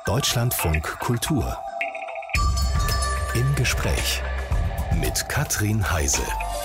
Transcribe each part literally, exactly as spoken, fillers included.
Deutschlandfunk Kultur. Im Gespräch mit Katrin Heise.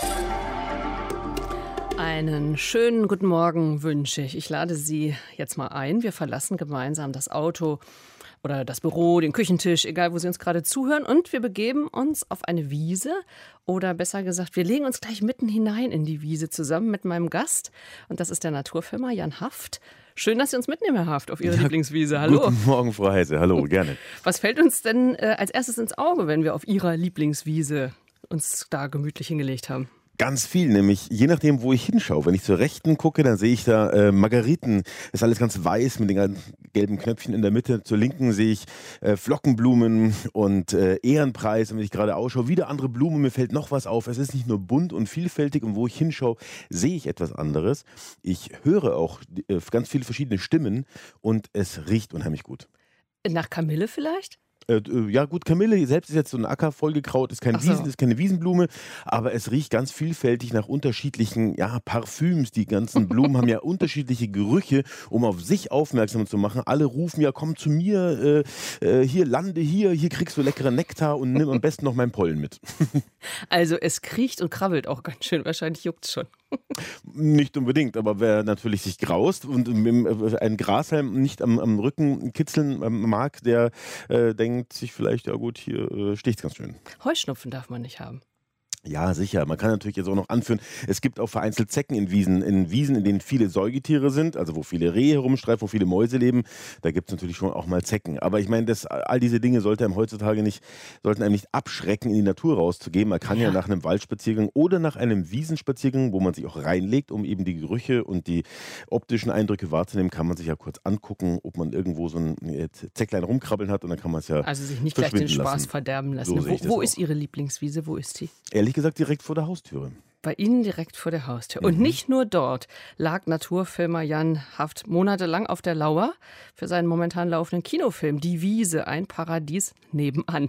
Einen schönen guten Morgen wünsche ich. Ich lade Sie jetzt mal ein. Wir verlassen gemeinsam das Auto oder das Büro, den Küchentisch, egal wo Sie uns gerade zuhören. Und wir begeben uns auf eine Wiese oder besser gesagt, wir legen uns gleich mitten hinein in die Wiese zusammen mit meinem Gast. Und das ist der Naturfilmer Jan Haft. Schön, dass Sie uns mitnehmen, Herr Haft, auf Ihre ja, Lieblingswiese. Hallo. Guten Morgen, Frau Heise. Hallo, gerne. Was fällt uns denn äh, als erstes ins Auge, wenn wir auf Ihrer Lieblingswiese uns da gemütlich hingelegt haben? Ganz viel, nämlich je nachdem, wo ich hinschaue. Wenn ich zur Rechten gucke, dann sehe ich da äh, Margeriten. Das ist alles ganz weiß mit den ganzen gelben Knöpfchen in der Mitte. Zur Linken sehe ich äh, Flockenblumen und äh, Ehrenpreis. Und wenn ich gerade ausschaue, wieder andere Blumen. Mir fällt noch was auf. Es ist nicht nur bunt und vielfältig. Und wo ich hinschaue, sehe ich etwas anderes. Ich höre auch äh, ganz viele verschiedene Stimmen und es riecht unheimlich gut. Nach Kamille vielleicht? Äh, ja gut, Kamille selbst ist jetzt so ein Acker vollgekraut, ist, kein so. Wiesen, ist keine Wiesenblume, aber es riecht ganz vielfältig nach unterschiedlichen ja, Parfüms. Die ganzen Blumen haben ja unterschiedliche Gerüche, um auf sich aufmerksam zu machen. Alle rufen ja, komm zu mir, äh, äh, hier lande hier, hier kriegst du leckeren Nektar und nimm am besten noch meinen Pollen mit. Also es kriecht und krabbelt auch ganz schön, wahrscheinlich juckt es schon. Nicht unbedingt, aber wer natürlich sich graust und einen Grashalm nicht am, am Rücken kitzeln mag, der äh, denkt sich vielleicht, ja gut, hier äh, sticht's ganz schön. Heuschnupfen darf man nicht haben. Ja, sicher. Man kann natürlich jetzt auch noch anführen, es gibt auch vereinzelt Zecken in Wiesen, in Wiesen, in denen viele Säugetiere sind, also wo viele Rehe herumstreifen, wo viele Mäuse leben. Da gibt es natürlich schon auch mal Zecken. Aber ich meine, das, all diese Dinge sollte einem heutzutage nicht, sollten einem nicht abschrecken, in die Natur rauszugehen. Man kann ja. ja nach einem Waldspaziergang oder nach einem Wiesenspaziergang, wo man sich auch reinlegt, um eben die Gerüche und die optischen Eindrücke wahrzunehmen, kann man sich ja kurz angucken, ob man irgendwo so ein Zecklein rumkrabbeln hat und dann kann man es ja Also sich nicht gleich den Spaß lassen. verderben lassen. So wo wo ist Ihre Lieblingswiese? Wo ist die? Ehrlich gesagt direkt vor der Haustüre. Bei Ihnen direkt vor der Haustür. Und mhm. nicht nur dort lag Naturfilmer Jan Haft monatelang auf der Lauer für seinen momentan laufenden Kinofilm Die Wiese, ein Paradies nebenan.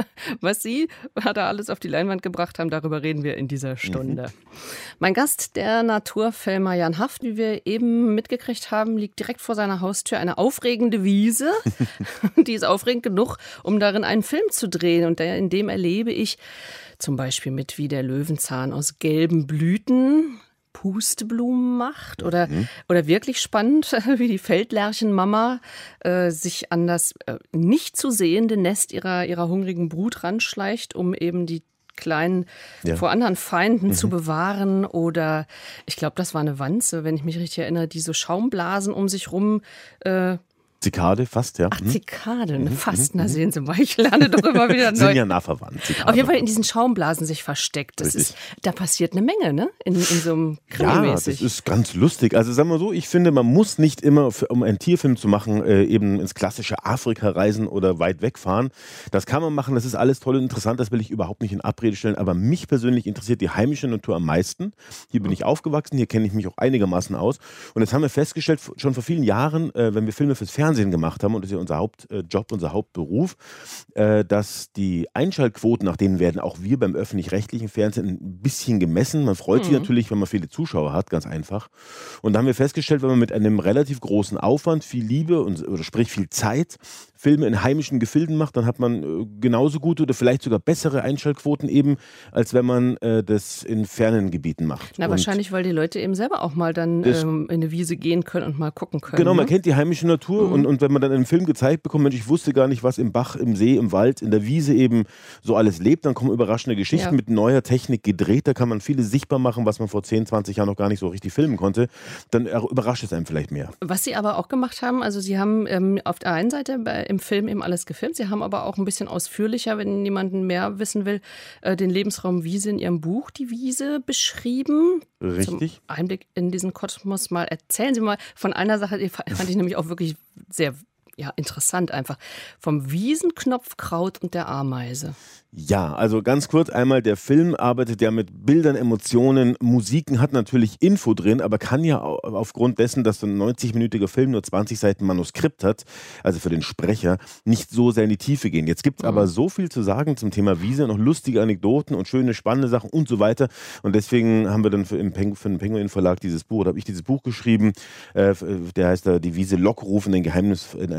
Was Sie da alles auf die Leinwand gebracht haben, darüber reden wir in dieser Stunde. Mhm. Mein Gast, der Naturfilmer Jan Haft, wie wir eben mitgekriegt haben, liegt direkt vor seiner Haustür eine aufregende Wiese. Die ist aufregend genug, um darin einen Film zu drehen. Und in dem erlebe ich zum Beispiel mit, wie der Löwenzahn aus gelben Blüten Pusteblumen macht. Oder, mhm. oder wirklich spannend, wie die Feldlerchenmama äh, sich an das äh, nicht zu sehende Nest ihrer, ihrer hungrigen Brut ranschleicht, um eben die Kleinen ja. vor anderen Feinden mhm. zu bewahren. Oder ich glaube, das war eine Wanze, wenn ich mich richtig erinnere, die so Schaumblasen um sich rum äh, Zikade, fast, ja. Ach, Zikade, ne? Fast. Na, sehen Sie mal, ich lerne doch immer wieder neu. Sind ja nah verwandt. Zikade. Auf jeden Fall in diesen Schaumblasen sich versteckt. Das ist, da passiert eine Menge, ne? In, in so einem Krimi-mäßig. Ja, das ist ganz lustig. Also sagen wir so, ich finde, man muss nicht immer, für, um einen Tierfilm zu machen, äh, eben ins klassische Afrika reisen oder weit wegfahren. Das kann man machen, das ist alles toll und interessant, das will ich überhaupt nicht in Abrede stellen. Aber mich persönlich interessiert die heimische Natur am meisten. Hier bin ich aufgewachsen, hier kenne ich mich auch einigermaßen aus. Und jetzt haben wir festgestellt, schon vor vielen Jahren, äh, wenn wir Filme fürs Fernsehen gemacht haben, und das ist ja unser Hauptjob, unser Hauptberuf, äh, dass die Einschaltquoten, nach denen werden auch wir beim öffentlich-rechtlichen Fernsehen ein bisschen gemessen. Man freut sich mhm. natürlich, wenn man viele Zuschauer hat, ganz einfach. Und da haben wir festgestellt, wenn man mit einem relativ großen Aufwand, viel Liebe und, oder sprich viel Zeit, Filme in heimischen Gefilden macht, dann hat man äh, genauso gute oder vielleicht sogar bessere Einschaltquoten eben, als wenn man äh, das in fernen Gebieten macht. Na, und wahrscheinlich, weil die Leute eben selber auch mal dann ähm, in eine Wiese gehen können und mal gucken können. Genau, ne? man kennt die heimische Natur Mhm. und, und wenn man dann einen Film gezeigt bekommt, Mensch, ich wusste gar nicht, was im Bach, im See, im Wald, in der Wiese eben so alles lebt, dann kommen überraschende Geschichten Ja. mit neuer Technik gedreht, da kann man vieles sichtbar machen, was man vor zehn, zwanzig Jahren noch gar nicht so richtig filmen konnte, dann überrascht es einem vielleicht mehr. Was Sie aber auch gemacht haben, also Sie haben ähm, auf der einen Seite bei, im Film eben alles gefilmt, Sie haben aber auch ein bisschen ausführlicher, wenn jemand mehr wissen will, äh, den Lebensraum Wiese in Ihrem Buch, die Wiese, beschrieben. Richtig. Zum Einblick in diesen Kosmos mal. Erzählen Sie mal von einer Sache, die fand ich nämlich auch wirklich sehr ja, interessant einfach. Vom Wiesenknopfkraut und der Ameise. Ja, also ganz kurz einmal, der Film arbeitet ja mit Bildern, Emotionen, Musiken, hat natürlich Info drin, aber kann ja aufgrund dessen, dass so ein neunzig-minütiger Film nur zwanzig Seiten Manuskript hat, also für den Sprecher, nicht so sehr in die Tiefe gehen. Jetzt gibt es mhm. aber so viel zu sagen zum Thema Wiese, noch lustige Anekdoten und schöne, spannende Sachen und so weiter. Und deswegen haben wir dann für, im Peng, für den Penguin Verlag dieses Buch, oder habe ich dieses Buch geschrieben, äh, der heißt da Die Wiese Lockruf in, den Geheimnis, in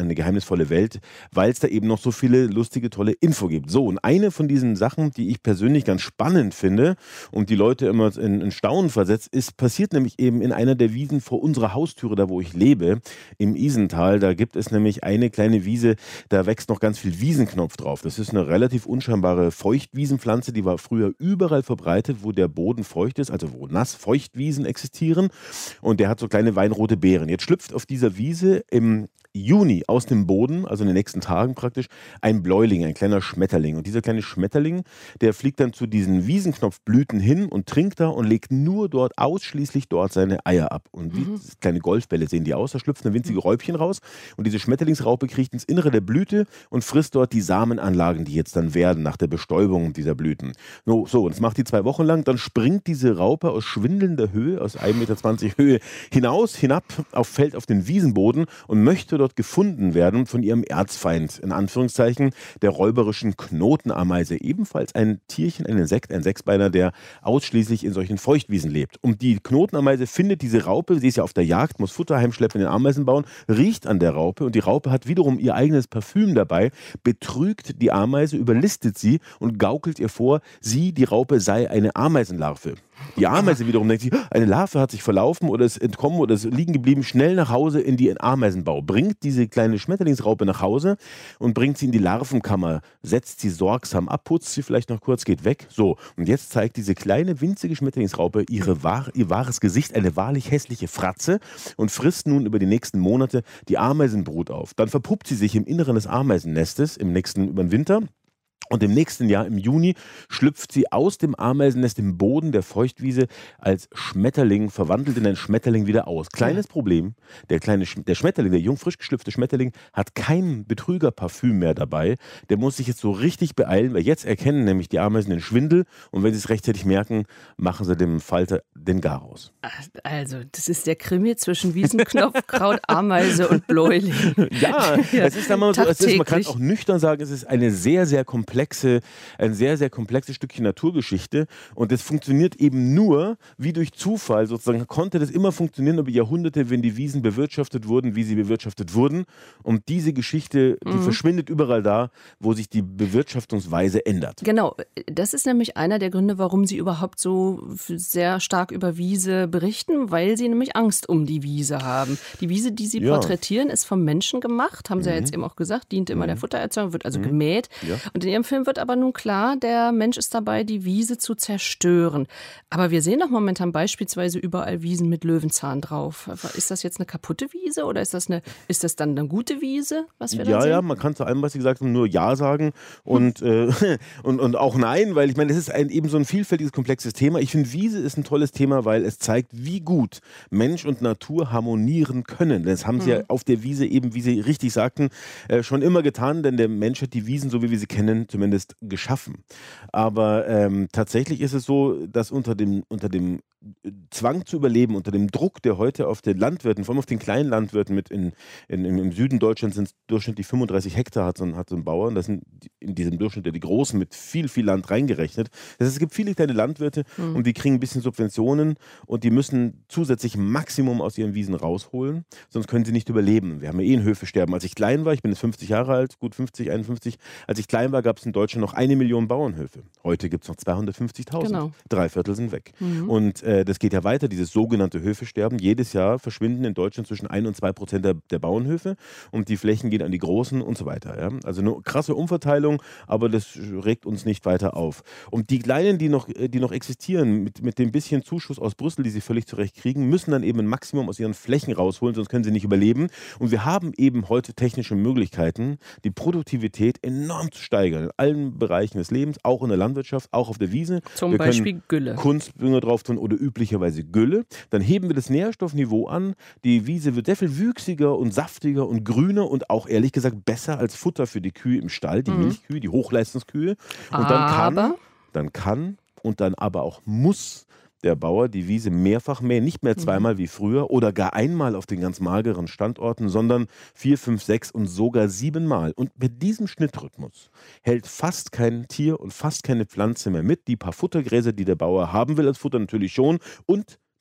eine geheimnisvolle Welt, weil es da eben noch so viele lustige, tolle Info gibt. So, und eine von diesen Sachen, die ich persönlich ganz spannend finde und die Leute immer in, in Staunen versetzt, ist, passiert nämlich eben in einer der Wiesen vor unserer Haustüre, da wo ich lebe, im Isental. Da gibt es nämlich eine kleine Wiese, da wächst noch ganz viel Wiesenknopf drauf. Das ist eine relativ unscheinbare Feuchtwiesenpflanze, die war früher überall verbreitet, wo der Boden feucht ist, also wo nass Feuchtwiesen existieren. Und der hat so kleine weinrote Beeren. Jetzt schlüpft auf dieser Wiese im Juni aus dem Boden, also in den nächsten Tagen praktisch, ein Bläuling, ein kleiner Schmetterling. Und dieser kleine Schmetterling, der fliegt dann zu diesen Wiesenknopfblüten hin und trinkt da und legt nur dort, ausschließlich dort seine Eier ab. Und wie mhm. kleine Golfbälle sehen die aus, da schlüpft eine winzige Räubchen raus und diese Schmetterlingsraupe kriecht ins Innere der Blüte und frisst dort die Samenanlagen, die jetzt dann werden nach der Bestäubung dieser Blüten. So, so, und das macht die zwei Wochen lang, dann springt diese Raupe aus schwindelnder Höhe, aus ein Meter zwanzig Höhe hinaus, hinab, auf Feld auf den Wiesenboden und möchte dort gefunden werden von ihrem Erzfeind, in Anführungszeichen, der räuberischen Knotenameise. Ebenfalls ein Tierchen, ein Insekt, ein Sechsbeiner, der ausschließlich in solchen Feuchtwiesen lebt. Und die Knotenameise findet diese Raupe, sie ist ja auf der Jagd, muss Futter heimschleppen, in den Ameisen bauen, riecht an der Raupe und die Raupe hat wiederum ihr eigenes Parfüm dabei, betrügt die Ameise, überlistet sie und gaukelt ihr vor, sie, die Raupe, sei eine Ameisenlarve. Die Ameise wiederum denkt sich, eine Larve hat sich verlaufen oder ist entkommen oder ist liegen geblieben, schnell nach Hause in den Ameisenbau, bringt diese kleine Schmetterlingsraupe nach Hause und bringt sie in die Larvenkammer, setzt sie sorgsam ab, putzt sie vielleicht noch kurz, geht weg. So, und jetzt zeigt diese kleine, winzige Schmetterlingsraupe ihre wahr, ihr wahres Gesicht, eine wahrlich hässliche Fratze und frisst nun über die nächsten Monate die Ameisenbrut auf. Dann verpuppt sie sich im Inneren des Ameisennestes, im nächsten, über den Winter. Und im nächsten Jahr, im Juni, schlüpft sie aus dem Ameisennest im Boden der Feuchtwiese als Schmetterling, verwandelt in einen Schmetterling wieder aus. Kleines Problem, der kleine Sch- der Schmetterling, der jung frisch geschlüpfte Schmetterling, hat kein Betrügerparfüm mehr dabei. Der muss sich jetzt so richtig beeilen, weil jetzt erkennen nämlich die Ameisen den Schwindel und wenn sie es rechtzeitig merken, machen sie dem Falter den Garaus. Also, das ist der Krimi zwischen Wiesenknopf, Kraut, Ameise und Bläuling. Ja, es ist, mal so, es ist, man kann auch nüchtern sagen, es ist eine sehr, sehr komplexe ein sehr, sehr komplexes Stückchen Naturgeschichte und das funktioniert eben nur wie durch Zufall, sozusagen konnte das immer funktionieren über Jahrhunderte, wenn die Wiesen bewirtschaftet wurden, wie sie bewirtschaftet wurden und diese Geschichte, die mhm. verschwindet überall da, wo sich die Bewirtschaftungsweise ändert. Genau, das ist nämlich einer der Gründe, warum sie überhaupt so sehr stark über Wiese berichten, weil sie nämlich Angst um die Wiese haben. Die Wiese, die sie ja. porträtieren, ist vom Menschen gemacht, haben sie mhm. ja jetzt eben auch gesagt, dient immer mhm. der Futtererzeugung, wird also mhm. gemäht ja. und in ihrem Film wird aber nun klar, der Mensch ist dabei, die Wiese zu zerstören. Aber wir sehen doch momentan beispielsweise überall Wiesen mit Löwenzahn drauf. Ist das jetzt eine kaputte Wiese oder ist das, eine, ist das dann eine gute Wiese, was wir da ja, sehen? Ja, man kann zu allem, was Sie gesagt haben, nur Ja sagen und, hm. äh, und, und auch Nein, weil ich meine, es ist ein, eben so ein vielfältiges, komplexes Thema. Ich finde, Wiese ist ein tolles Thema, weil es zeigt, wie gut Mensch und Natur harmonieren können. Das haben sie hm. ja auf der Wiese eben, wie Sie richtig sagten, äh, schon immer getan, denn der Mensch hat die Wiesen, so wie wir sie kennen, zumindest geschaffen. Aber ähm, tatsächlich ist es so, dass unter dem, unter dem Zwang zu überleben, unter dem Druck, der heute auf den Landwirten, vor allem auf den kleinen Landwirten mit in, in, im Süden Deutschlands sind es durchschnittlich fünfunddreißig Hektar hat so, ein, hat so ein Bauern, das sind in diesem Durchschnitt ja die Großen mit viel, viel Land reingerechnet. Das heißt, es gibt viele kleine Landwirte mhm. und die kriegen ein bisschen Subventionen und die müssen zusätzlich Maximum aus ihren Wiesen rausholen, sonst können sie nicht überleben. Wir haben ja eh ein Höfesterben. Als ich klein war, ich bin jetzt fünfzig Jahre alt, gut fünfzig, einundfünfzig, als ich klein war, gab es in Deutschland noch eine Million Bauernhöfe. Heute gibt es noch zweihundertfünfzigtausend. Genau. Drei Viertel sind weg. Mhm. Und äh, das geht ja weiter, dieses sogenannte Höfesterben. Jedes Jahr verschwinden in Deutschland zwischen ein und zwei Prozent der, der Bauernhöfe und die Flächen gehen an die Großen und so weiter. Ja? Also eine krasse Umverteilung, aber das regt uns nicht weiter auf. Und die Kleinen, die noch, die noch existieren, mit, mit dem bisschen Zuschuss aus Brüssel, die sie völlig zurecht kriegen, müssen dann eben ein Maximum aus ihren Flächen rausholen, sonst können sie nicht überleben. Und wir haben eben heute technische Möglichkeiten, die Produktivität enorm zu steigern. In allen Bereichen des Lebens, auch in der Landwirtschaft, auch auf der Wiese. Zum wir Beispiel Gülle. Kunstdünger drauf tun oder üblicherweise Gülle. Dann heben wir das Nährstoffniveau an. Die Wiese wird sehr viel wüchsiger und saftiger und grüner und auch ehrlich gesagt besser als Futter für die Kühe im Stall, die mhm. Milchkühe, die Hochleistungskühe. Und dann kann, aber dann kann und dann aber auch muss der Bauer die Wiese mehrfach mähen, nicht mehr zweimal wie früher oder gar einmal auf den ganz mageren Standorten, sondern vier, fünf, sechs und sogar siebenmal. Und mit diesem Schnittrhythmus hält fast kein Tier und fast keine Pflanze mehr mit. Die paar Futtergräser, die der Bauer haben will als Futter natürlich schon und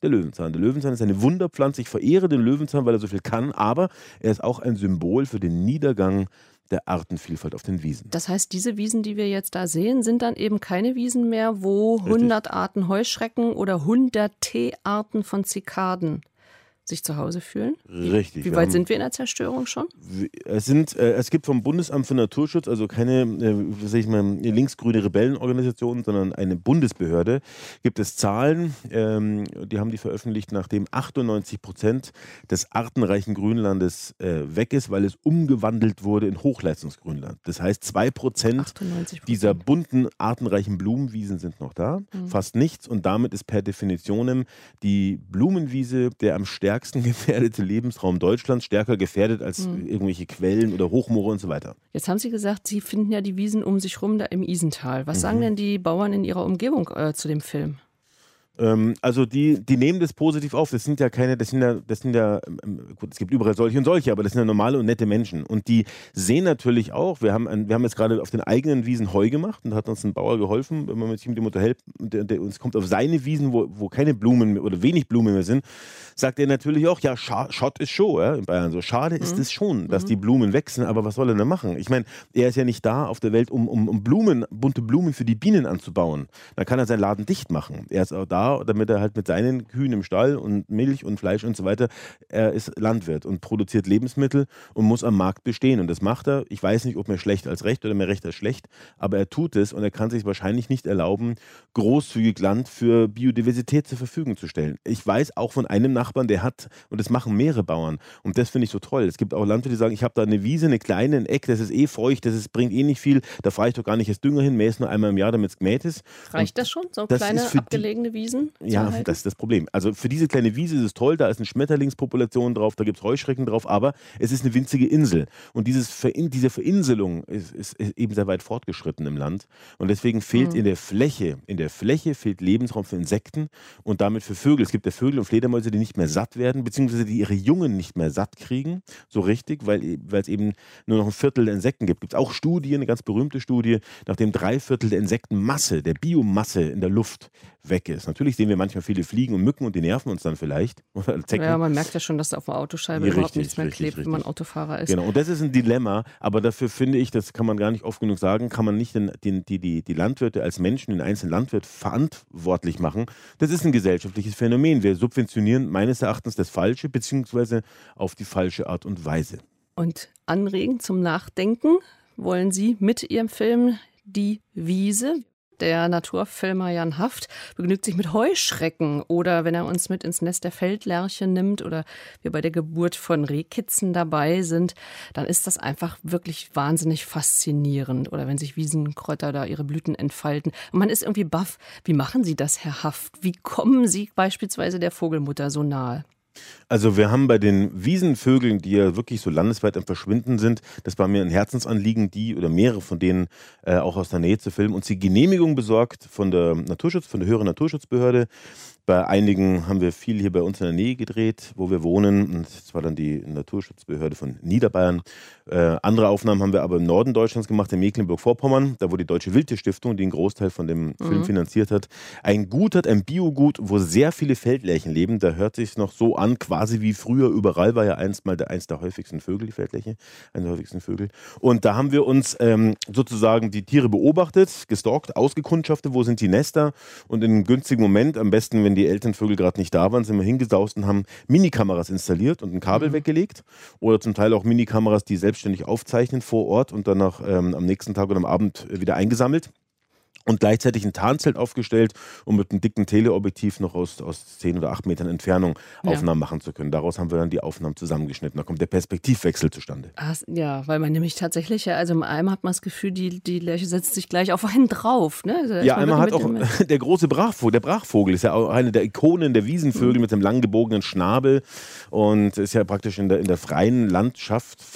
Der Löwenzahn. Der Löwenzahn ist eine Wunderpflanze. Ich verehre den Löwenzahn, weil er so viel kann, aber er ist auch ein Symbol für den Niedergang der Artenvielfalt auf den Wiesen. Das heißt, diese Wiesen, die wir jetzt da sehen, sind dann eben keine Wiesen mehr, wo Richtig. hundert Arten Heuschrecken oder hunderte Arten von Zikaden sich zu Hause fühlen? Richtig. Wie wir weit haben, sind wir in der Zerstörung schon? Es, sind, äh, es gibt vom Bundesamt für Naturschutz, also keine äh, sag ich mal, linksgrüne Rebellenorganisation, sondern eine Bundesbehörde, gibt es Zahlen, ähm, die haben die veröffentlicht, nachdem achtundneunzig Prozent des artenreichen Grünlandes äh, weg ist, weil es umgewandelt wurde in Hochleistungsgrünland. Das heißt, zwei Prozent dieser bunten, artenreichen Blumenwiesen sind noch da, mhm. fast nichts, und damit ist per Definition die Blumenwiese der am stärksten gefährdete Lebensraum Deutschlands, stärker gefährdet als mhm. irgendwelche Quellen oder Hochmoore und so weiter. Jetzt haben Sie gesagt, Sie finden ja die Wiesen um sich rum da im Isental. Was mhm. sagen denn die Bauern in ihrer Umgebung äh, zu dem Film? Ähm, also die, die nehmen das positiv auf. Das sind ja keine, das sind ja, das sind ja, gut, es gibt überall solche und solche, aber das sind ja normale und nette Menschen. Und die sehen natürlich auch, wir haben, ein, wir haben jetzt gerade auf den eigenen Wiesen Heu gemacht und da hat uns ein Bauer geholfen, wenn man sich mit dem unterhält, der, der uns kommt auf seine Wiesen, wo, wo keine Blumen mehr, oder wenig Blumen mehr sind, sagt er natürlich auch, ja, Schott ist schon, ja, in Bayern so. Schade ist es schon, dass mhm. die Blumen wachsen, aber was soll er denn machen? Ich meine, er ist ja nicht da auf der Welt, um, um, um Blumen, bunte Blumen für die Bienen anzubauen. Dann kann er seinen Laden dicht machen. Er ist auch da, damit er halt mit seinen Kühen im Stall und Milch und Fleisch und so weiter, er ist Landwirt und produziert Lebensmittel und muss am Markt bestehen. Und das macht er, ich weiß nicht, ob mehr schlecht als recht oder mehr recht als schlecht, aber er tut es und er kann sich wahrscheinlich nicht erlauben, großzügig Land für Biodiversität zur Verfügung zu stellen. Ich weiß auch von einem Nachbarn, der hat, und das machen mehrere Bauern, und das finde ich so toll. Es gibt auch Landwirte, die sagen, ich habe da eine Wiese, eine kleine, ein Eck, das ist eh feucht, das ist, bringt eh nicht viel, da fahre ich doch gar nicht als Dünger hin, mähe es nur einmal im Jahr, damit es gemäht ist. Reicht und das schon, so kleine abgelegene die, Wiesen? Ja, das ist das Problem. Also für diese kleine Wiese ist es toll, da ist eine Schmetterlingspopulation drauf, da gibt es Heuschrecken drauf, aber es ist eine winzige Insel. Und dieses Verin- diese Verinselung ist, ist, ist eben sehr weit fortgeschritten im Land. Und deswegen fehlt mhm. in der Fläche, in der Fläche fehlt Lebensraum für Insekten und damit für Vögel. Es gibt ja Vögel und Fledermäuse, die nicht mehr satt werden, beziehungsweise die ihre Jungen nicht mehr satt kriegen, so richtig, weil, weil es eben nur noch ein Viertel der Insekten gibt. Es gibt auch Studien, eine ganz berühmte Studie, nachdem drei Viertel der Insektenmasse, der Biomasse in der Luft weg ist. Natürlich sehen wir manchmal viele Fliegen und Mücken und die nerven uns dann vielleicht. Ja, man merkt ja schon, dass da auf der Autoscheibe ja, überhaupt richtig, nichts mehr richtig, klebt, richtig. wenn man Autofahrer ist. Genau, und das ist ein Dilemma, aber dafür finde ich, das kann man gar nicht oft genug sagen, kann man nicht den, den, die, die, die Landwirte als Menschen, den einzelnen Landwirt verantwortlich machen. Das ist ein gesellschaftliches Phänomen. Wir subventionieren meines Erachtens das Falsche, beziehungsweise auf die falsche Art und Weise. Und anregen zum Nachdenken wollen Sie mit Ihrem Film Die Wiese. Der Naturfilmer Jan Haft begnügt sich mit Heuschrecken oder wenn er uns mit ins Nest der Feldlerche nimmt oder wir bei der Geburt von Rehkitzen dabei sind, dann ist das einfach wirklich wahnsinnig faszinierend. Oder wenn sich Wiesenkräuter da ihre Blüten entfalten. Und man ist irgendwie baff. Wie machen Sie das, Herr Haft? Wie kommen Sie beispielsweise der Vogelmutter so nahe? Also wir haben bei den Wiesenvögeln, die ja wirklich so landesweit am Verschwinden sind, das war mir ein Herzensanliegen, die oder mehrere von denen äh, auch aus der Nähe zu filmen, uns die Genehmigung besorgt von der Naturschutz, von der höheren Naturschutzbehörde. Bei einigen haben wir viel hier bei uns in der Nähe gedreht, wo wir wohnen. Und das war dann die Naturschutzbehörde von Niederbayern. Äh, andere Aufnahmen haben wir aber im Norden Deutschlands gemacht, in Mecklenburg-Vorpommern, da wo die Deutsche Wildtierstiftung, die einen Großteil von dem mhm. Film finanziert hat, ein Gut hat, ein Biogut, wo sehr viele Feldlerchen leben. Da hört sich noch so an, quasi wie früher überall, war ja einst mal der, eins der häufigsten Vögel, die Feldlerche, einer der häufigsten Vögel. Und da haben wir uns ähm, sozusagen die Tiere beobachtet, gestalkt, ausgekundschaftet, wo sind die Nester und in einem günstigen Moment, am besten, wenn die Elternvögel gerade nicht da waren, sind wir hingesaust und haben Minikameras installiert und ein Kabel mhm. weggelegt oder zum Teil auch Minikameras, die selbstständig aufzeichnen vor Ort und danach ähm, am nächsten Tag oder am Abend wieder eingesammelt. Und gleichzeitig ein Tarnzelt aufgestellt, um mit einem dicken Teleobjektiv noch aus, aus zehn oder acht Metern Entfernung Aufnahmen ja. machen zu können. Daraus haben wir dann die Aufnahmen zusammengeschnitten. Da kommt der Perspektivwechsel zustande. Ach, ja, weil man nämlich tatsächlich, ja, also im Eimer hat man das Gefühl, die, die Lerche setzt sich gleich auf einen drauf. Ne? Also ja, einmal hat auch der große Brachvogel, der Brachvogel ist ja auch eine der Ikonen der Wiesenvögel mhm. mit dem lang gebogenen Schnabel und ist ja praktisch in der, in der freien Landschaft fast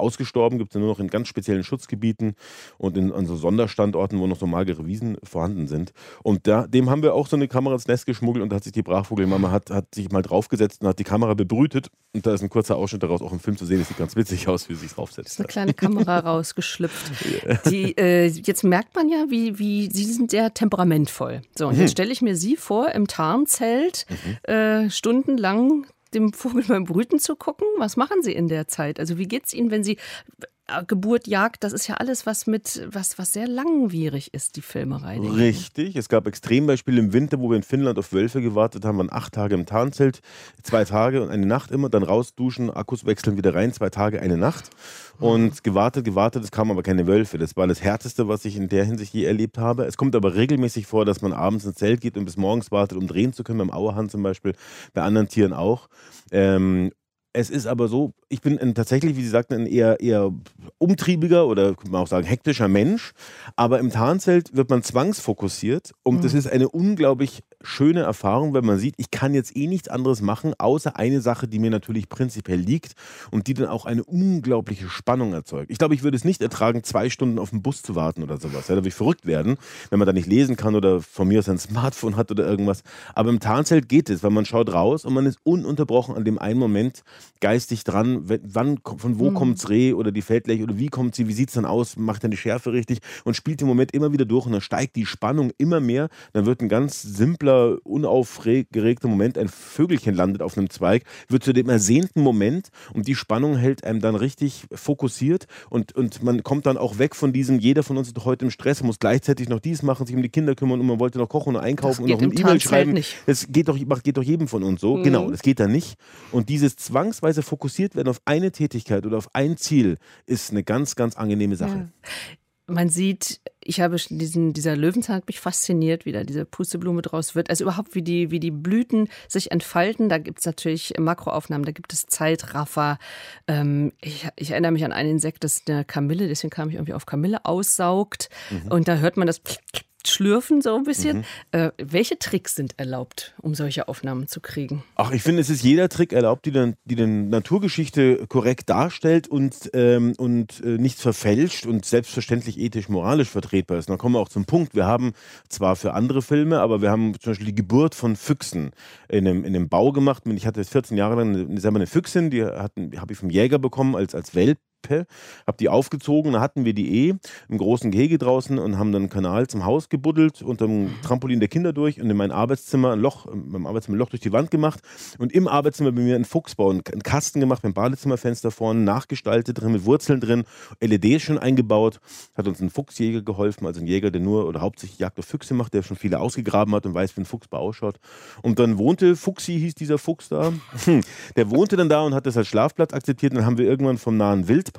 ausgestorben, gibt es nur noch in ganz speziellen Schutzgebieten und in, an so Sonderstandorten, wo noch so magere Wiesen vorhanden sind. Und da, dem haben wir auch so eine Kamera ins Nest geschmuggelt und da hat sich die Brachvogelmama hat, hat sich mal draufgesetzt und hat die Kamera bebrütet. Und da ist ein kurzer Ausschnitt daraus auch im Film zu sehen. Das sieht ganz witzig aus, wie sie sich draufsetzt. Ist eine kleine Kamera rausgeschlüpft. Die, äh, jetzt merkt man ja, wie, wie Sie sind sehr temperamentvoll. So, und jetzt stelle ich mir Sie vor, im Tarnzelt mhm. äh, stundenlang dem Vogel beim Brüten zu gucken. Was machen Sie in der Zeit? Also wie geht es Ihnen, wenn Sie Geburt, Jagd, das ist ja alles, was mit was, was sehr langwierig ist, die Filmerei. Richtig. Es gab Extrembeispiele im Winter, wo wir in Finnland auf Wölfe gewartet haben, waren acht Tage im Tarnzelt, zwei Tage und eine Nacht immer, dann raus, duschen, Akkus wechseln, wieder rein, zwei Tage, eine Nacht. Und gewartet, gewartet, es kamen aber keine Wölfe. Das war das Härteste, was ich in der Hinsicht je erlebt habe. Es kommt aber regelmäßig vor, dass man abends ins Zelt geht und bis morgens wartet, um drehen zu können, beim Auerhahn zum Beispiel, bei anderen Tieren auch. Ähm, Es ist aber so, ich bin ein, tatsächlich, wie Sie sagten, ein eher, eher umtriebiger oder kann man auch sagen hektischer Mensch. Aber im Tarnzelt wird man zwangsfokussiert und mhm. das ist eine unglaublich schöne Erfahrung, wenn man sieht, ich kann jetzt eh nichts anderes machen, außer eine Sache, die mir natürlich prinzipiell liegt und die dann auch eine unglaubliche Spannung erzeugt. Ich glaube, ich würde es nicht ertragen, zwei Stunden auf den Bus zu warten oder sowas. Ja, da würde ich verrückt werden, wenn man da nicht lesen kann oder von mir aus ein Smartphone hat oder irgendwas. Aber im Tarnzelt geht es, weil man schaut raus und man ist ununterbrochen an dem einen Moment geistig dran, wann, von wo mhm. kommt's Reh oder die Feldlech oder wie kommt sie, wie sieht es dann aus, macht dann die Schärfe richtig und spielt den Moment immer wieder durch und dann steigt die Spannung immer mehr. Dann wird ein ganz simpler, unaufgeregter Moment, ein Vögelchen landet auf einem Zweig, wird zu dem ersehnten Moment und die Spannung hält einem dann richtig fokussiert und, und man kommt dann auch weg von diesem, jeder von uns ist doch heute im Stress, muss gleichzeitig noch dies machen, sich um die Kinder kümmern und man wollte noch kochen und einkaufen und noch eine E-Mail schreiben. Nicht. Das geht doch, geht doch jedem von uns so. Mhm. Genau, das geht da nicht. Und dieses zwangsweise fokussiert werden auf eine Tätigkeit oder auf ein Ziel ist eine ganz, ganz angenehme Sache. Ja. Man sieht, ich habe diesen, dieser Löwenzahn hat mich fasziniert, wie da diese Pusteblume draus wird. Also überhaupt, wie die, wie die Blüten sich entfalten. Da gibt es natürlich Makroaufnahmen, da gibt es Zeitraffer. Ähm, ich, ich erinnere mich an ein Insekt, das ist eine Kamille, deswegen kam ich irgendwie auf Kamille, aussaugt. Mhm. Und da hört man das Schlürfen so ein bisschen. Mhm. Äh, welche Tricks sind erlaubt, um solche Aufnahmen zu kriegen? Ach, ich finde, es ist jeder Trick erlaubt, die dann die den Naturgeschichte korrekt darstellt und, ähm, und äh, nichts verfälscht und selbstverständlich ethisch-moralisch vertretbar ist. Und dann kommen wir auch zum Punkt. Wir haben zwar für andere Filme, aber wir haben zum Beispiel die Geburt von Füchsen in einem, in einem Bau gemacht. Ich hatte vierzehn Jahre lang eine, selber eine Füchsin, die habe ich vom Jäger bekommen als, als Welpe. Hab die aufgezogen, da hatten wir die eh im großen Gehege draußen und haben dann einen Kanal zum Haus gebuddelt, unter dem Trampolin der Kinder durch und in mein Arbeitszimmer ein Loch, in meinem Arbeitszimmer ein Loch durch die Wand gemacht und im Arbeitszimmer bei mir einen Fuchsbau, einen Kasten gemacht mit dem Badezimmerfenster vorne, nachgestaltet drin, mit Wurzeln drin, L E Ds schon eingebaut, hat uns ein Fuchsjäger geholfen, also ein Jäger, der nur oder hauptsächlich Jagd auf Füchse macht, der schon viele ausgegraben hat und weiß, wie ein Fuchsbau ausschaut. Und dann wohnte Fuchsi, hieß dieser Fuchs da, der wohnte dann da und hat das als Schlafplatz akzeptiert und dann haben wir irgendwann vom nahen Wildpark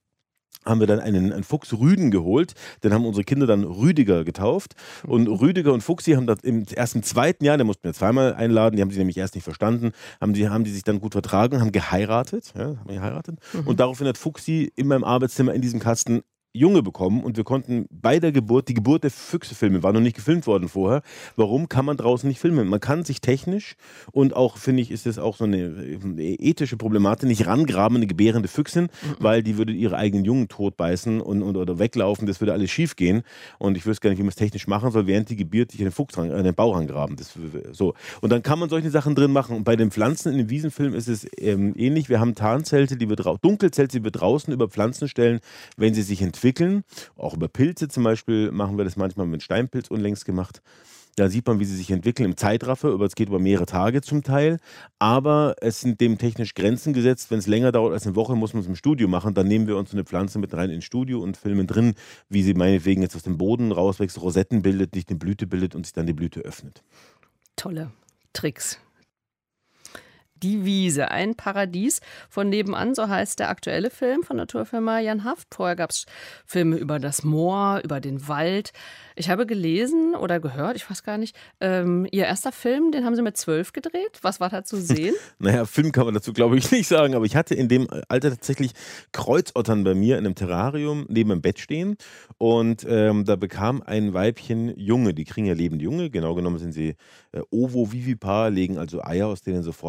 haben wir dann einen, einen Fuchs Rüden geholt. Den haben unsere Kinder dann Rüdiger getauft. Und Rüdiger und Fuchsi haben das im, erst im zweiten Jahr, der mussten wir zweimal einladen, die haben sich nämlich erst nicht verstanden, haben die, haben die sich dann gut vertragen, haben geheiratet. Ja, haben geheiratet. Mhm. Und daraufhin hat Fuchsi in meinem Arbeitszimmer in diesem Kasten Junge bekommen und wir konnten bei der Geburt, die Geburt der Füchse-Filme war noch nicht gefilmt worden vorher. Warum kann man draußen nicht filmen? Man kann sich technisch und auch, finde ich, ist das auch so eine, eine ethische Problematik, nicht rangraben, eine gebärende Füchsin, mhm. weil die würde ihre eigenen Jungen totbeißen und, und, oder weglaufen, das würde alles schief gehen und ich wüsste gar nicht, wie man es technisch machen soll, während die Geburt sich in den Fuchs ran, in den Bauch rangraben. Das, so. Und dann kann man solche Sachen drin machen und bei den Pflanzen in den Wiesenfilmen ist es ähm, ähnlich. Wir haben Tarnzelte, die wir draußen, Dunkelzelte, die wir draußen über Pflanzen stellen, wenn sie sich entwickeln. entwickeln. Auch über Pilze zum Beispiel machen wir das manchmal mit Steinpilz unlängst gemacht. Da sieht man, wie sie sich entwickeln im Zeitraffer. Es geht über mehrere Tage zum Teil. Aber es sind dem technisch Grenzen gesetzt. Wenn es länger dauert als eine Woche, muss man es im Studio machen. Dann nehmen wir uns so eine Pflanze mit rein ins Studio und filmen drin, wie sie meinetwegen jetzt aus dem Boden rauswächst, Rosetten bildet, nicht eine Blüte bildet und sich dann die Blüte öffnet. Tolle Tricks. Die Wiese, ein Paradies von nebenan, so heißt der aktuelle Film von Naturfilmer Jan Haft. Vorher gab es Filme über das Moor, über den Wald. Ich habe gelesen oder gehört, ich weiß gar nicht, ähm, Ihr erster Film, den haben Sie mit zwölf gedreht. Was war da zu sehen? Naja, Film kann man dazu, glaube ich, nicht sagen, aber ich hatte in dem Alter tatsächlich Kreuzottern bei mir in einem Terrarium neben dem Bett stehen und ähm, da bekam ein Weibchen Junge, die kriegen ja lebende Junge, genau genommen sind sie äh, ovovivipar, legen also Eier, aus denen sofort nach der Geburt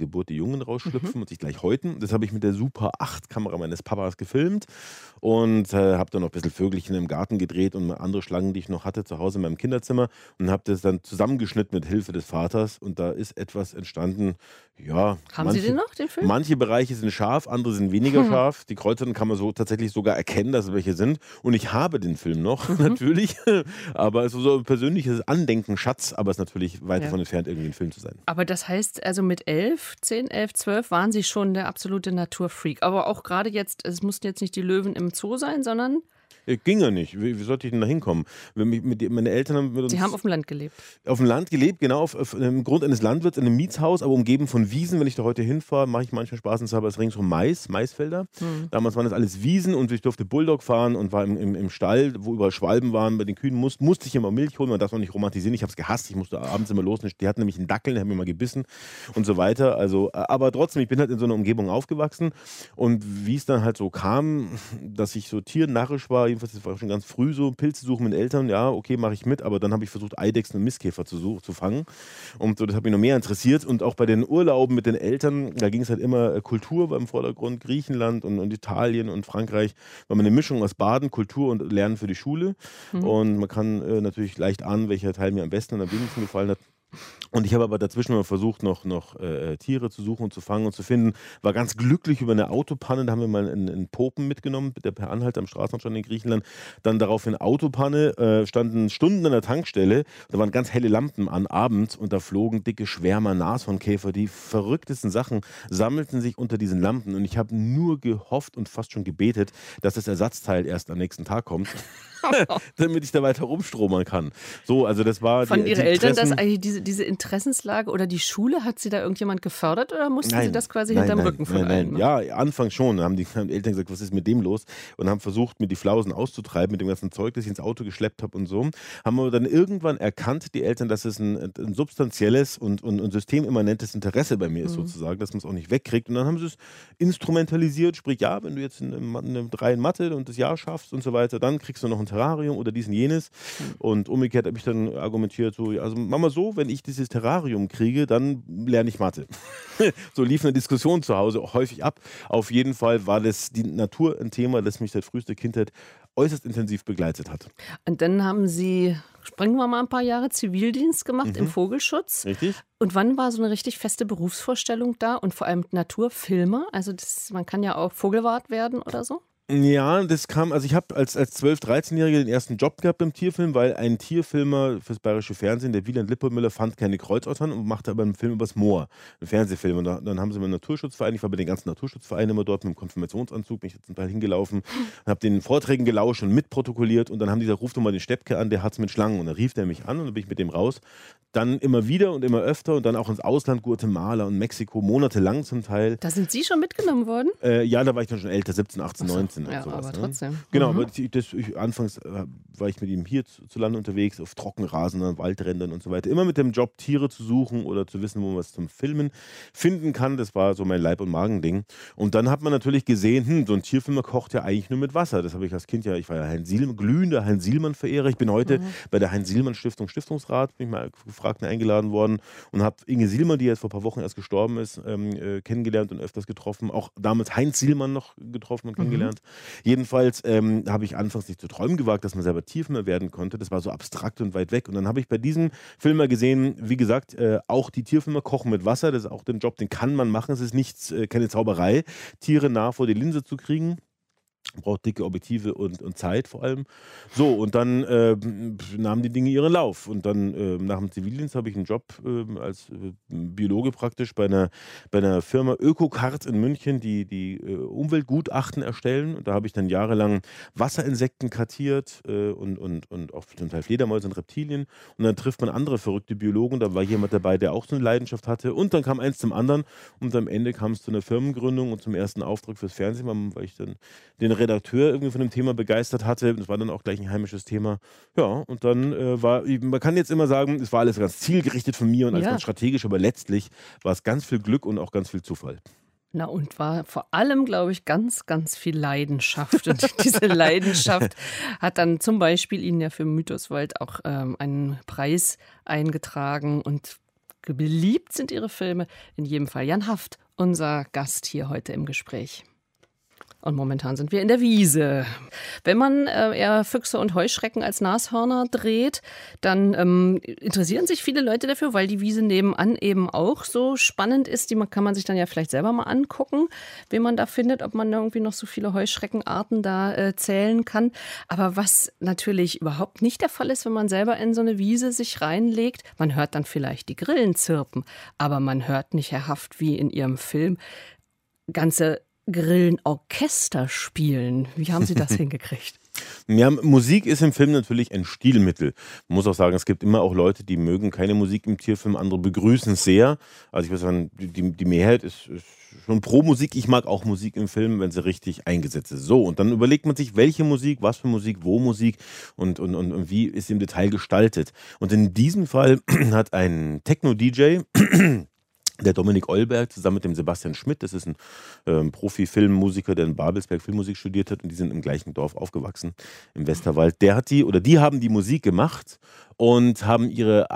Geburt die Jungen rausschlüpfen mhm. und sich gleich häuten. Das habe ich mit der Super acht Kamera meines Papas gefilmt und äh, habe dann noch ein bisschen Vögelchen im Garten gedreht und andere Schlangen, die ich noch hatte, zu Hause in meinem Kinderzimmer und habe das dann zusammengeschnitten mit Hilfe des Vaters und da ist etwas entstanden, ja. Haben manche, Sie den noch, den Film? Manche Bereiche sind scharf, andere sind weniger hm. scharf. Die Kreuzerten kann man so tatsächlich sogar erkennen, dass es welche sind und ich habe den Film noch, mhm. natürlich, aber es ist so ein persönliches Andenken, Schatz, aber es ist natürlich weit davon ja. entfernt, irgendwie ein Film zu sein. Aber das heißt, also mit elf, zehn, elf, zwölf waren Sie schon der absolute Naturfreak. Aber auch gerade jetzt, es mussten jetzt nicht die Löwen im Zoo sein, sondern... Ging ja nicht. Wie, wie sollte ich denn da hinkommen? Mit, mit, meine Eltern haben mit uns Sie haben auf dem Land gelebt? Auf dem Land gelebt, genau, auf, auf im Grund eines Landwirts, in einem Mietshaus, aber umgeben von Wiesen. Wenn ich da heute hinfahre, mache ich manchmal Spaß und habe es ringsum Mais, Maisfelder. Mhm. Damals waren das alles Wiesen und ich durfte Bulldog fahren und war im, im, im Stall, wo überall Schwalben waren. Bei den Kühen musste, musste ich immer Milch holen, man darf es auch nicht romantisieren. Ich habe es gehasst, ich musste abends immer los. Die hatten nämlich einen Dackel, der hat mir mal gebissen und so weiter. Also, aber trotzdem, ich bin halt in so einer Umgebung aufgewachsen und wie es dann halt so kam, dass ich so tiernarrisch war, jedenfalls das war schon ganz früh so, Pilze suchen mit Eltern, ja, okay, mache ich mit, aber dann habe ich versucht, Eidechsen und Mistkäfer zu, such, zu fangen und so, das hat mich noch mehr interessiert und auch bei den Urlauben mit den Eltern, da ging es halt immer, Kultur war im Vordergrund, Griechenland und, und Italien und Frankreich, war eine Mischung aus Baden, Kultur und Lernen für die Schule mhm. und man kann äh, natürlich leicht ahnen, welcher Teil mir am besten und am wenigsten gefallen hat. Und ich habe aber dazwischen mal versucht, noch, noch äh, Tiere zu suchen und zu fangen und zu finden. War ganz glücklich über eine Autopanne. Da haben wir mal einen, einen Popen mitgenommen, der per Anhalter am Straßenrand stand in Griechenland. Dann daraufhin Autopanne, äh, standen Stunden an der Tankstelle. Da waren ganz helle Lampen an abends und da flogen dicke Schwärmer, Nashornkäfer. Die verrücktesten Sachen sammelten sich unter diesen Lampen. Und ich habe nur gehofft und fast schon gebetet, dass das Ersatzteil erst am nächsten Tag kommt. Damit ich da weiter rumstromern kann. So, also das war Von die, Ihren die Eltern, Interessen, das eigentlich diese, diese Interessenslage oder die Schule, hat Sie da irgendjemand gefördert oder mussten nein, Sie das quasi nein, hinterm nein, Rücken von nein, allen nein. Ja, anfangs schon. Da haben die haben Eltern gesagt, was ist mit dem los? Und haben versucht, mir die Flausen auszutreiben mit dem ganzen Zeug, das ich ins Auto geschleppt habe und so. Haben aber dann irgendwann erkannt, die Eltern, dass es ein, ein substanzielles und, und, und systemimmanentes Interesse bei mir ist, mhm. sozusagen, dass man es auch nicht wegkriegt. Und dann haben sie es instrumentalisiert, sprich, ja, wenn du jetzt eine, eine drei in Mathe und das Jahr schaffst und so weiter, dann kriegst du noch ein Terrarium oder diesen jenes. Und umgekehrt habe ich dann argumentiert, so, also mach mal so, wenn ich dieses Terrarium kriege, dann lerne ich Mathe. So lief eine Diskussion zu Hause auch häufig ab. Auf jeden Fall war das die Natur ein Thema, das mich seit frühester Kindheit äußerst intensiv begleitet hat. Und dann haben Sie, springen wir mal ein paar Jahre, Zivildienst gemacht mhm. im Vogelschutz. Richtig. Und wann war so eine richtig feste Berufsvorstellung da und vor allem Naturfilmer? Also das, man kann ja auch Vogelwart werden oder so? Ja, das kam, also ich habe als, als zwölf-, dreizehnjähriger den ersten Job gehabt beim Tierfilm, weil ein Tierfilmer fürs Bayerische Fernsehen, der Wieland Lippolmüller, fand keine Kreuzottern und machte aber einen Film übers Moor, einen Fernsehfilm. Und da, dann haben sie mir einen Naturschutzverein, ich war bei den ganzen Naturschutzvereinen immer dort mit dem Konfirmationsanzug, bin ich jetzt zum Teil hingelaufen, habe den Vorträgen gelauscht und mitprotokolliert und dann haben die gesagt, ruf doch mal den Steppke an, der hat's mit Schlangen. Und dann rief der mich an und dann bin ich mit dem raus. Dann immer wieder und immer öfter und dann auch ins Ausland, Guatemala und Mexiko, monatelang zum Teil. Da sind Sie schon mitgenommen worden? Äh, ja, da war ich dann schon älter, siebzehn, achtzehn, neunzehn. Ja, sowas, aber ne? trotzdem. Genau, mhm. aber das, ich, anfangs äh, war ich mit ihm hier zu, zu Lande unterwegs, auf Trockenrasen, an Waldrändern und so weiter. Immer mit dem Job, Tiere zu suchen oder zu wissen, wo man was zum Filmen finden kann. Das war so mein Leib- und Magending. Und dann hat man natürlich gesehen, hm, so ein Tierfilmer kocht ja eigentlich nur mit Wasser. Das habe ich als Kind ja, ich war ja Heinz Sielmann, glühender Heinz-Sielmann-Verehrer. Ich bin heute mhm. bei der Heinz-Sielmann-Stiftung Stiftungsrat, bin ich mal gefragt und eingeladen worden und habe Inge Sielmann, die jetzt vor ein paar Wochen erst gestorben ist, ähm, äh, kennengelernt und öfters getroffen. Auch damals Heinz Sielmann noch getroffen und kennengelernt. Mhm. Jedenfalls ähm, habe ich anfangs nicht zu träumen gewagt, dass man selber Tierfilmer werden konnte. Das war so abstrakt und weit weg. Und dann habe ich bei diesem Film mal gesehen, wie gesagt, äh, auch die Tierfilmer kochen mit Wasser. Das ist auch den Job, den kann man machen. Es ist nichts, äh, keine Zauberei, Tiere nah vor die Linse zu kriegen. Braucht dicke Objektive und, und Zeit vor allem. So, und dann äh, nahmen die Dinge ihren Lauf. Und dann äh, nach dem Zivildienst habe ich einen Job äh, als äh, Biologe praktisch bei einer, bei einer Firma Ökokart in München, die, die äh, Umweltgutachten erstellen. Und da habe ich dann jahrelang Wasserinsekten kartiert äh, und, und, und auch zum Teil Fledermäuse und Reptilien. Und dann trifft man andere verrückte Biologen. Da war jemand dabei, der auch so eine Leidenschaft hatte. Und dann kam eins zum anderen. Und am Ende kam es zu einer Firmengründung und zum ersten Auftrag fürs Fernsehen, weil ich dann den Redakteur irgendwie von dem Thema begeistert hatte. Das war dann auch gleich ein heimisches Thema. Ja, und dann äh, war, man kann jetzt immer sagen, es war alles ganz zielgerichtet von mir und alles ja. ganz strategisch, aber letztlich war es ganz viel Glück und auch ganz viel Zufall. Na und war vor allem, glaube ich, ganz, ganz viel Leidenschaft. Und diese Leidenschaft hat dann zum Beispiel Ihnen ja für Mythoswald auch ähm, einen Preis eingetragen und beliebt sind ihre Filme. In jedem Fall Jan Haft, unser Gast hier heute im Gespräch. Und momentan sind wir in der Wiese. Wenn man äh, eher Füchse und Heuschrecken als Nashörner dreht, dann ähm, interessieren sich viele Leute dafür, weil die Wiese nebenan eben auch so spannend ist. Die kann man sich dann ja vielleicht selber mal angucken, wen man da findet, ob man irgendwie noch so viele Heuschreckenarten da äh, zählen kann. Aber was natürlich überhaupt nicht der Fall ist, wenn man selber in so eine Wiese sich reinlegt, man hört dann vielleicht die Grillen zirpen, aber man hört nicht, Herr Haft, wie in Ihrem Film ganze Grillenorchester spielen. Wie haben Sie das hingekriegt? Ja, Musik ist im Film natürlich ein Stilmittel. Man muss auch sagen, es gibt immer auch Leute, die mögen keine Musik im Tierfilm, andere begrüßen es sehr. Also ich würde sagen, die, die Mehrheit ist, ist schon pro Musik. Ich mag auch Musik im Film, wenn sie richtig eingesetzt ist. So, und dann überlegt man sich, welche Musik, was für Musik, wo Musik und, und, und, und wie ist sie im Detail gestaltet. Und in diesem Fall hat ein Techno-D J der Dominik Eulberg zusammen mit dem Sebastian Schmidt, das ist ein ähm, Profi-Filmmusiker, der in Babelsberg Filmmusik studiert hat und die sind im gleichen Dorf aufgewachsen, im Westerwald. Der hat die, oder die haben die Musik gemacht und haben ihre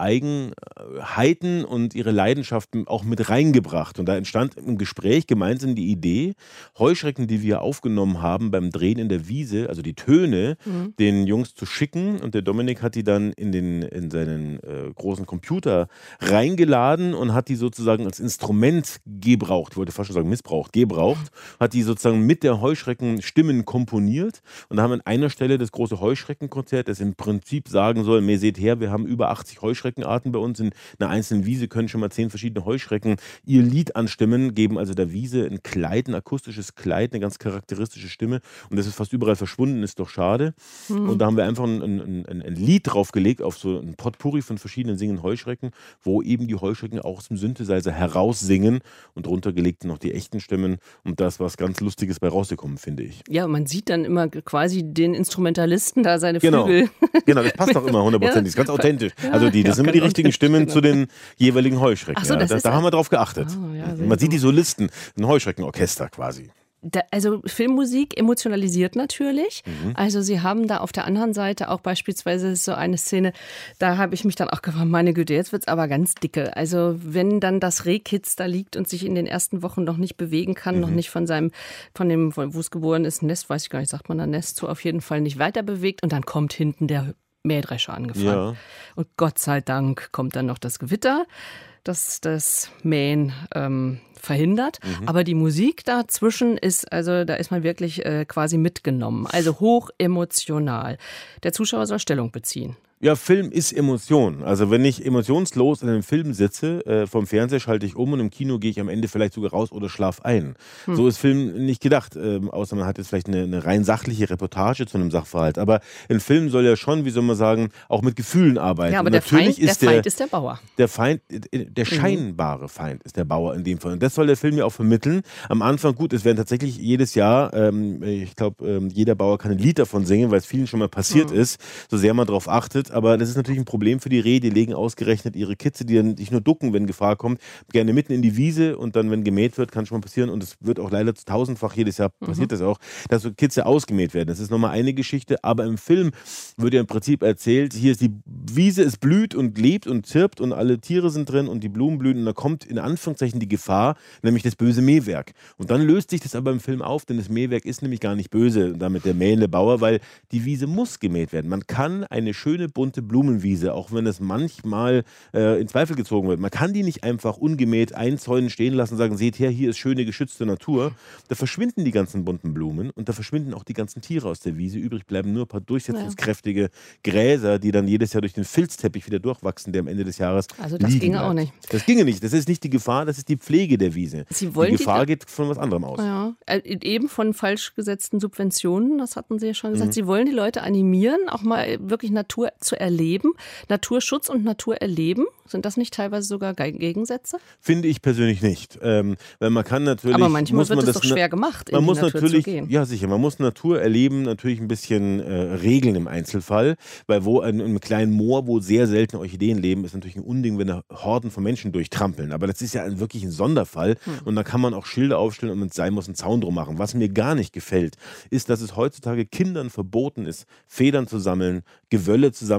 Eigenheiten und ihre Leidenschaften auch mit reingebracht. Und da entstand im Gespräch gemeinsam die Idee, Heuschrecken, die wir aufgenommen haben beim Drehen in der Wiese, also die Töne, mhm. den Jungs zu schicken. Und der Dominik hat die dann in, den, in seinen äh, großen Computer reingeladen und hat die sozusagen als Instrument gebraucht, ich wollte fast schon sagen missbraucht, gebraucht, hat die sozusagen mit der Heuschrecken-Stimmen komponiert. Und da haben wir an einer Stelle das große Heuschreckenkonzert, das im Prinzip sagen soll, mir seht her, wir haben über achtzig Heuschreckenarten bei uns. In einer einzelnen Wiese können schon mal zehn verschiedene Heuschrecken ihr Lied anstimmen, geben also der Wiese ein Kleid, ein akustisches Kleid, eine ganz charakteristische Stimme. Und das ist fast überall verschwunden, ist doch schade. Mhm. Und da haben wir einfach ein, ein, ein, ein Lied draufgelegt, auf so ein Potpourri von verschiedenen singenden Heuschrecken, wo eben die Heuschrecken auch aus dem Synthesizer heraussingen und drunter gelegt noch die echten Stimmen. Und da ist was ganz Lustiges bei rausgekommen, finde ich. Ja, man sieht dann immer quasi den Instrumentalisten da seine genau. Flügel. Genau, das passt auch immer hundertprozentig. Ja. Ganz authentisch. Ja, also die, das ja, sind immer die richtigen Stimmen genau. zu den jeweiligen Heuschrecken. Ach so, ja, da da haben wir drauf geachtet. Oh, ja, man sieht die Solisten, ein Heuschreckenorchester quasi. Da, also Filmmusik emotionalisiert natürlich. Mhm. Also Sie haben da auf der anderen Seite auch beispielsweise so eine Szene, da habe ich mich dann auch gefragt, meine Güte, jetzt wird es aber ganz dicke. Also wenn dann das Rehkitz da liegt und sich in den ersten Wochen noch nicht bewegen kann, mhm. noch nicht von seinem, von dem, wo es geboren ist, Nest, weiß ich gar nicht, sagt man da Nest zu, auf jeden Fall nicht weiter bewegt und dann kommt hinten der Mähdrescher angefahren. Ja. Und Gott sei Dank kommt dann noch das Gewitter, das das Mähen ähm, verhindert. Mhm. Aber die Musik dazwischen ist, also da ist man wirklich äh, quasi mitgenommen. Also hoch emotional. Der Zuschauer soll Stellung beziehen. Ja, Film ist Emotion. Also wenn ich emotionslos in einem Film sitze, äh, vom Fernseher schalte ich um und im Kino gehe ich am Ende vielleicht sogar raus oder schlaf ein. Hm. So ist Film nicht gedacht, äh, außer man hat jetzt vielleicht eine, eine rein sachliche Reportage zu einem Sachverhalt. Aber ein Film soll ja schon, wie soll man sagen, auch mit Gefühlen arbeiten. Ja, aber der, Feind, ist der Feind der, ist der Bauer. Der Feind, der scheinbare mhm. Feind ist der Bauer in dem Fall. Und das soll der Film ja auch vermitteln. Am Anfang, gut, es werden tatsächlich jedes Jahr, ähm, ich glaube, ähm, jeder Bauer kann ein Lied davon singen, weil es vielen schon mal passiert mhm. ist, so sehr man darauf achtet. Aber das ist natürlich ein Problem für die Rehe, die legen ausgerechnet ihre Kitze, die dann sich nur ducken, wenn Gefahr kommt, gerne mitten in die Wiese und dann, wenn gemäht wird, kann schon mal passieren und es wird auch leider tausendfach jedes Jahr passiert mhm. das auch, dass so Kitze ausgemäht werden. Das ist nochmal eine Geschichte, aber im Film wird ja im Prinzip erzählt, hier ist die Wiese, es blüht und lebt und zirpt und alle Tiere sind drin und die Blumen blühen und da kommt in Anführungszeichen die Gefahr, nämlich das böse Mähwerk. Und dann löst sich das aber im Film auf, denn das Mähwerk ist nämlich gar nicht böse, damit der mähende Bauer, weil die Wiese muss gemäht werden. Man kann eine schöne bunte Blumenwiese, auch wenn es manchmal äh, in Zweifel gezogen wird. Man kann die nicht einfach ungemäht einzäunen stehen lassen und sagen, seht her, hier ist schöne geschützte Natur. Da verschwinden die ganzen bunten Blumen und da verschwinden auch die ganzen Tiere aus der Wiese. Übrig bleiben nur ein paar durchsetzungskräftige Gräser, die dann jedes Jahr durch den Filzteppich wieder durchwachsen, der am Ende des Jahres Also das liegen ginge bleibt. auch nicht. Das ginge nicht. Das ist nicht die Gefahr, das ist die Pflege der Wiese. Sie wollen die Gefahr die, geht von was anderem aus. Ja, eben von falsch gesetzten Subventionen, das hatten Sie ja schon gesagt. Mhm. Sie wollen die Leute animieren, auch mal wirklich Natur zu erleben. Naturschutz und Naturerleben, sind das nicht teilweise sogar Gegensätze? Finde ich persönlich nicht. Ähm, weil man kann natürlich. Aber manchmal muss wird man es das doch schwer gemacht, man in muss die Natur natürlich, zu gehen. Ja, sicher. Man muss Natur erleben, natürlich ein bisschen äh, regeln im Einzelfall. Weil wo in einem kleinen Moor, wo sehr selten Orchideen leben, ist natürlich ein Unding, wenn da Horden von Menschen durchtrampeln. Aber das ist ja ein, wirklich ein Sonderfall. Hm. Und da kann man auch Schilder aufstellen und mit sein muss einen Zaun drum machen. Was mir gar nicht gefällt, ist, dass es heutzutage Kindern verboten ist, Federn zu sammeln, Gewölle zu sammeln,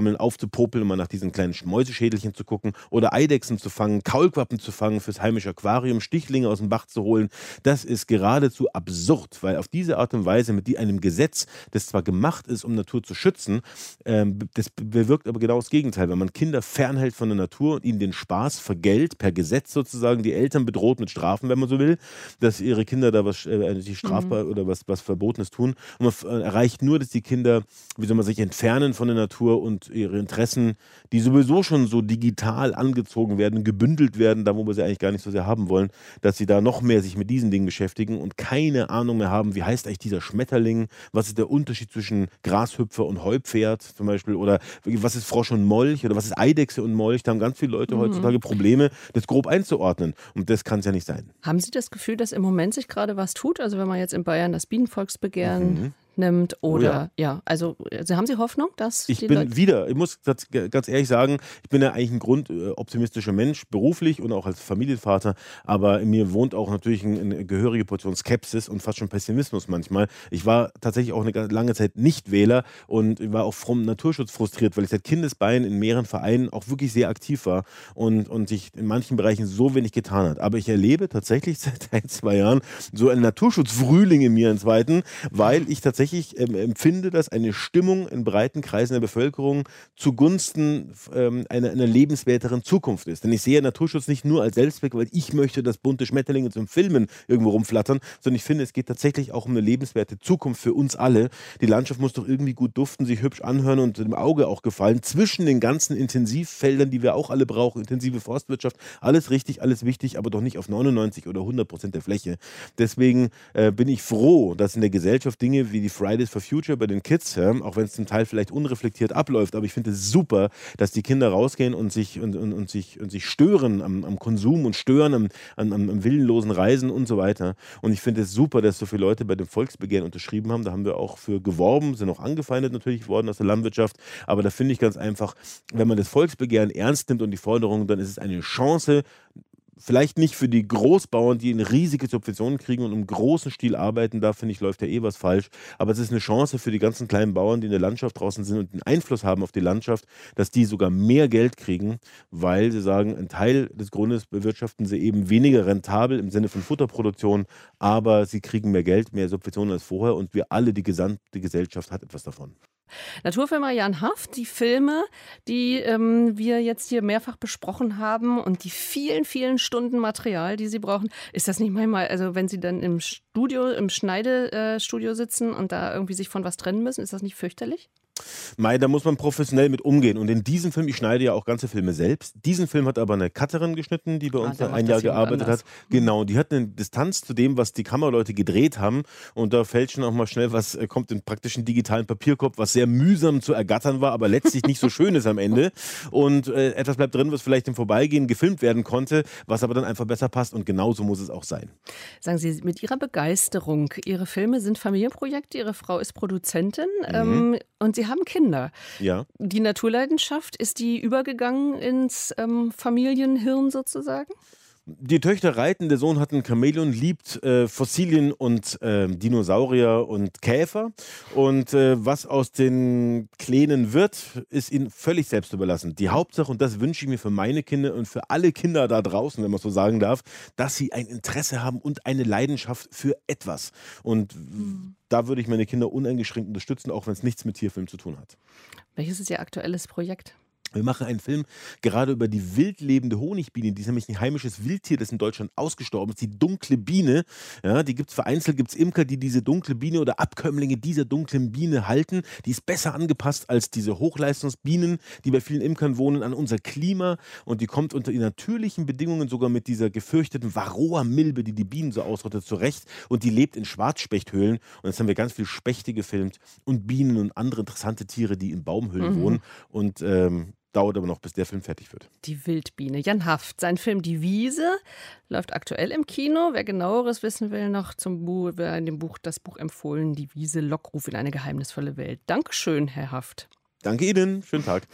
einzusammeln, aufzupopeln und mal nach diesen kleinen Mäuseschädelchen zu gucken oder Eidechsen zu fangen, Kaulquappen zu fangen fürs heimische Aquarium, Stichlinge aus dem Bach zu holen. Das ist geradezu absurd, weil auf diese Art und Weise mit die einem Gesetz, das zwar gemacht ist, um Natur zu schützen, ähm, das bewirkt aber genau das Gegenteil. Wenn man Kinder fernhält von der Natur und ihnen den Spaß vergällt, per Gesetz sozusagen, die Eltern bedroht mit Strafen, wenn man so will, dass ihre Kinder da was äh, sich strafbar mhm. oder was, was Verbotenes tun. Und man äh, erreicht nur, dass die Kinder, wie soll man sich entfernen von der Natur und ihre Interessen, die sowieso schon so digital angezogen werden, gebündelt werden, da wo wir sie eigentlich gar nicht so sehr haben wollen, dass sie da noch mehr sich mit diesen Dingen beschäftigen und keine Ahnung mehr haben, wie heißt eigentlich dieser Schmetterling, was ist der Unterschied zwischen Grashüpfer und Heupferd zum Beispiel oder was ist Frosch und Molch oder was ist Eidechse und Molch. Da haben ganz viele Leute mhm. heutzutage Probleme, das grob einzuordnen und das kann es ja nicht sein. Haben Sie das Gefühl, dass im Moment sich gerade was tut? Also wenn man jetzt in Bayern das Bienenvolksbegehren mhm. nimmt oder, oh ja. ja, also, also haben Sie Hoffnung, dass Ich die bin Leute wieder, ich muss ganz ehrlich sagen, ich bin ja eigentlich ein grundoptimistischer Mensch, beruflich und auch als Familienvater, aber in mir wohnt auch natürlich eine, eine gehörige Portion Skepsis und fast schon Pessimismus manchmal. Ich war tatsächlich auch eine lange Zeit Nicht-Wähler und war auch vom Naturschutz frustriert, weil ich seit Kindesbeinen in mehreren Vereinen auch wirklich sehr aktiv war und, und sich in manchen Bereichen so wenig getan hat. Aber ich erlebe tatsächlich seit ein, zwei Jahren so einen Naturschutzfrühling in mir, einen zweiten, weil ich tatsächlich Tatsächlich ähm, empfinde, dass eine Stimmung in breiten Kreisen der Bevölkerung zugunsten ähm, einer, einer lebenswerteren Zukunft ist. Denn ich sehe Naturschutz nicht nur als Selbstzweck, weil ich möchte, dass bunte Schmetterlinge zum Filmen irgendwo rumflattern, sondern ich finde, es geht tatsächlich auch um eine lebenswerte Zukunft für uns alle. Die Landschaft muss doch irgendwie gut duften, sich hübsch anhören und dem Auge auch gefallen. Zwischen den ganzen Intensivfeldern, die wir auch alle brauchen, intensive Forstwirtschaft, alles richtig, alles wichtig, aber doch nicht auf neunundneunzig oder hundert Prozent der Fläche. Deswegen äh, bin ich froh, dass in der Gesellschaft Dinge wie die Fridays for Future bei den Kids, ja, auch wenn es zum Teil vielleicht unreflektiert abläuft, aber ich finde es super, dass die Kinder rausgehen und sich, und, und, und sich, und sich stören am, am Konsum und stören am, am, am willenlosen Reisen und so weiter. Und ich finde es super, dass so viele Leute bei dem Volksbegehren unterschrieben haben. Da haben wir auch für geworben, sind auch angefeindet natürlich worden aus der Landwirtschaft. Aber da finde ich ganz einfach, wenn man das Volksbegehren ernst nimmt und die Forderungen, dann ist es eine Chance, vielleicht nicht für die Großbauern, die eine riesige Subventionen kriegen und im großen Stil arbeiten, da finde ich, läuft ja eh was falsch. Aber es ist eine Chance für die ganzen kleinen Bauern, die in der Landschaft draußen sind und einen Einfluss haben auf die Landschaft, dass die sogar mehr Geld kriegen, weil sie sagen, ein Teil des Grundes bewirtschaften sie eben weniger rentabel im Sinne von Futterproduktion, aber sie kriegen mehr Geld, mehr Subventionen als vorher und wir alle, die gesamte Gesellschaft hat etwas davon. Naturfilmer Jan Haft, die Filme, die ähm, wir jetzt hier mehrfach besprochen haben und die vielen, vielen Stunden Material, die Sie brauchen, ist das nicht manchmal, also wenn Sie dann im Studio, im Schneidestudio sitzen und da irgendwie sich von was trennen müssen, ist das nicht fürchterlich? Mei, da muss man professionell mit umgehen. Und in diesem Film, ich schneide ja auch ganze Filme selbst. Diesen Film hat aber eine Cutterin geschnitten, die bei uns ah, ein Jahr gearbeitet anders. hat. Genau, die hat eine Distanz zu dem, was die Kameraleute gedreht haben. Und da fällt schon auch mal schnell was, kommt in praktischen digitalen Papierkorb, was sehr mühsam zu ergattern war, aber letztlich nicht so schön ist am Ende. Und äh, etwas bleibt drin, was vielleicht im Vorbeigehen gefilmt werden konnte, was aber dann einfach besser passt. Und genauso muss es auch sein. Sagen Sie, mit Ihrer Begeisterung, Ihre Filme sind Familienprojekte, Ihre Frau ist Produzentin mhm. ähm, und Sie haben Kinder. Ja. Die Naturleidenschaft, ist die übergegangen ins ähm, Familienhirn sozusagen? Die Töchter reiten, der Sohn hat ein Chamäleon, liebt äh, Fossilien und äh, Dinosaurier und Käfer. Und äh, was aus den Kleinen wird, ist ihnen völlig selbst überlassen. Die Hauptsache, und das wünsche ich mir für meine Kinder und für alle Kinder da draußen, wenn man so sagen darf, dass sie ein Interesse haben und eine Leidenschaft für etwas. Und mhm. da würde ich meine Kinder uneingeschränkt unterstützen, auch wenn es nichts mit Tierfilm zu tun hat. Welches ist Ihr aktuelles Projekt? Wir machen einen Film gerade über die wildlebende Honigbiene. Die ist nämlich ein heimisches Wildtier, das in Deutschland ausgestorben ist. Die dunkle Biene. Ja, die gibt es vereinzelt, gibt es Imker, die diese dunkle Biene oder Abkömmlinge dieser dunklen Biene halten. Die ist besser angepasst als diese Hochleistungsbienen, die bei vielen Imkern wohnen, an unser Klima. Und die kommt unter natürlichen Bedingungen sogar mit dieser gefürchteten Varroa-Milbe, die die Bienen so ausrottet, zurecht. Und die lebt in Schwarzspechthöhlen. Und jetzt haben wir ganz viel Spechte gefilmt und Bienen und andere interessante Tiere, die in Baumhöhlen mhm. wohnen. Und ähm, dauert aber noch, bis der Film fertig wird. Die Wildbiene. Jan Haft. Sein Film Die Wiese läuft aktuell im Kino. Wer Genaueres wissen will, noch zum Buch, wer in dem Buch das Buch empfohlen, Die Wiese, Lockruf in eine geheimnisvolle Welt. Dankeschön, Herr Haft. Danke Ihnen. Schönen Tag.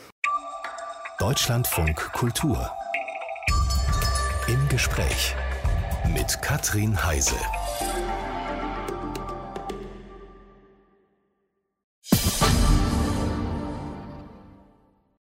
Deutschlandfunk Kultur. Im Gespräch mit Katrin Heise.